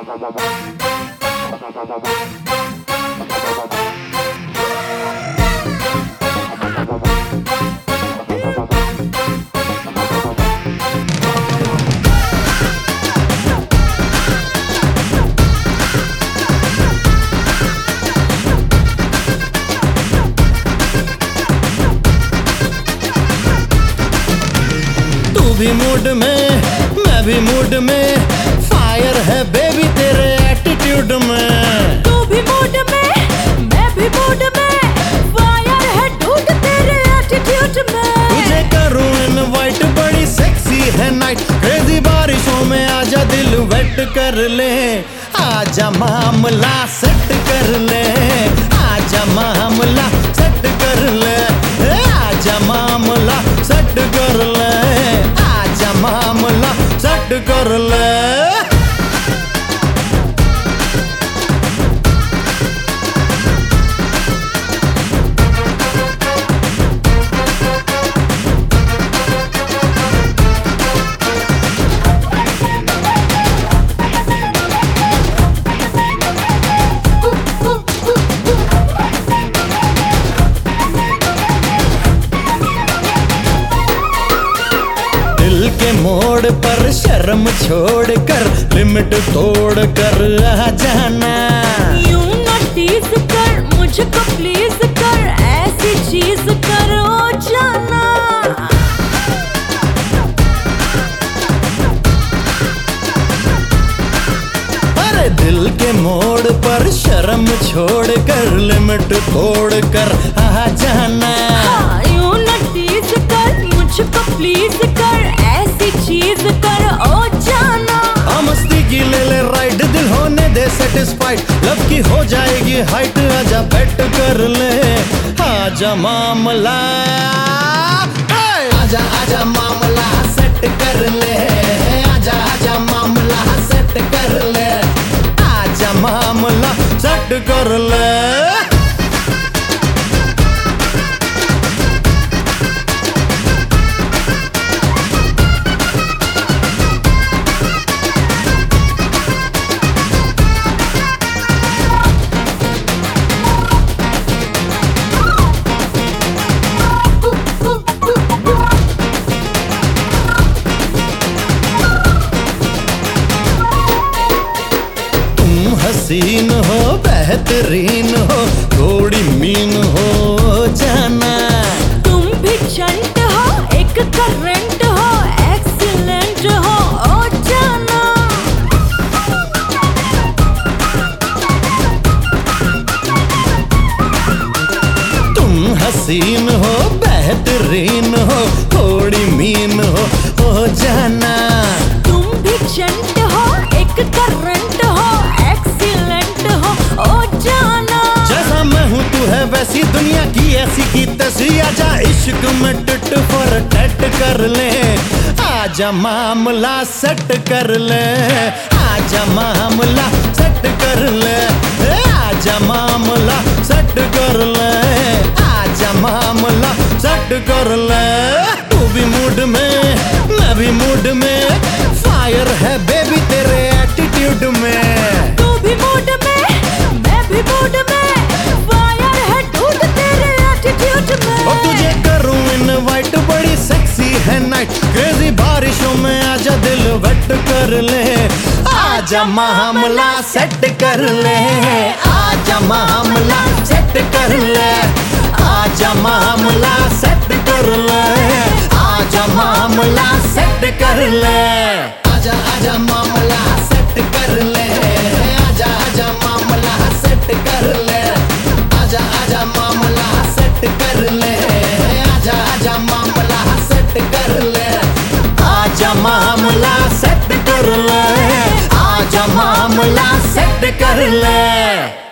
भी मूड में मैं भी मूड में, फायर है बेबी तेरे एटीट्यूड में। तू भी मूड में मैं भी मूड में, फायर है डूड तेरे एटीट्यूड में। तुझे करूं इनवाइट, बड़ी सेक्सी है नाइट, क्रेजी बारिशों में आजा दिल वेट कर ले, आजा मामला सेट कर ले, आजा मामला सेट कर ले, आजा मामला सेट कर ले, आजा मामला सेट कर ले। के मोड़ पर शर्म छोड़ कर, लिमिट तोड़ कर आ जाना। यूं न टीज कर मुझको प्लीज कर, ऐसी चीज करो जाना। अरे दिल के मोड़ पर शर्म छोड़ कर, लिमिट तोड़ कर आ जाना। हाँ, यूं न टीज कर मुझको प्लीज कर, ऐसी चीज कर ओ जाना। मस्ती की ले ले राइड, दिल होने दे सेटिस्फाइड, लव की हो जाएगी हाइट, आजा बेट कर ले, आजा मामला, आजा आजा मामला सेट कर ले, आजा आजा मामला सेट कर ले, आजा मामला सेट कर ले। हसीन हो बेहतरीन हो, थोड़ी मीन हो जाना। तुम भी चंट हो, एक करंट हो, एक्सीलेंट हो ओ जाना। तुम हसीन हो बेहतरीन हो, थोड़ी मीन हो जाना। तुम भी चंट हो, एक करंट हो, एक्सीलेंट हो ओ जाना। जैसा मैं हूँ तू है वैसी, दुनिया की ऐसी की तैसी, आजा इश्क में टिट फॉर टैट कर ले, आजा मामला सेट कर ले, आजा मामला सेट कर ले, आजा मामला सेट कर ले, आजा मामला सेट कर ले। तू भी मूड में मैं भी मूड में, फायर है बेबी तेरे एटीट्यूड में। तू भी मूड में मैं भी मूड में, फायर है डूड तेरे एटीट्यूड में। और तुझे करूं इनवाइट, बड़ी सेक्सी है नाइट, क्रेजी बारिशों में आजा दिल वेट कर ले, आजा मामला सेट कर ले, आजा मामला सेट कर ले, आजा मामला सेट कर ले, आजा मामला सेट कर ले, आजा आजा मामला सेट कर ले, आजा आजा मामला सेट कर ले, आजा आजा मामला सेट कर ले, आजा आजा मामला सेट कर ले, आजा मामला सेट कर ले, आजा मामला सेट कर ले।